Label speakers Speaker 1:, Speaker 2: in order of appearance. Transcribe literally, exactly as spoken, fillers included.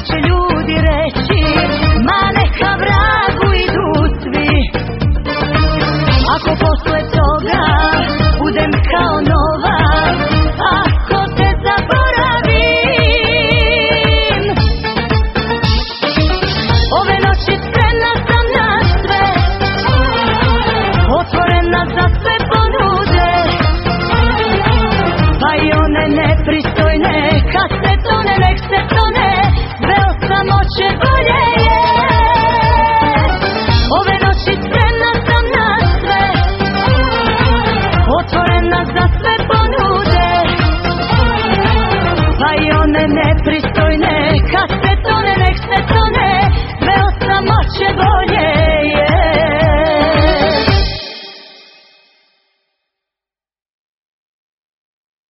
Speaker 1: će ljudi reći, ma neka vragu idu svi. Ako posle toga budem kao nova, ako te zaboravim, ove noći spremna sam na sve, otvorena za sve ponude, pa i one nepristojne, kad se tone, nek se tone, sve od samoće bolje je. Ove noći spremna sam na sve, otvorena za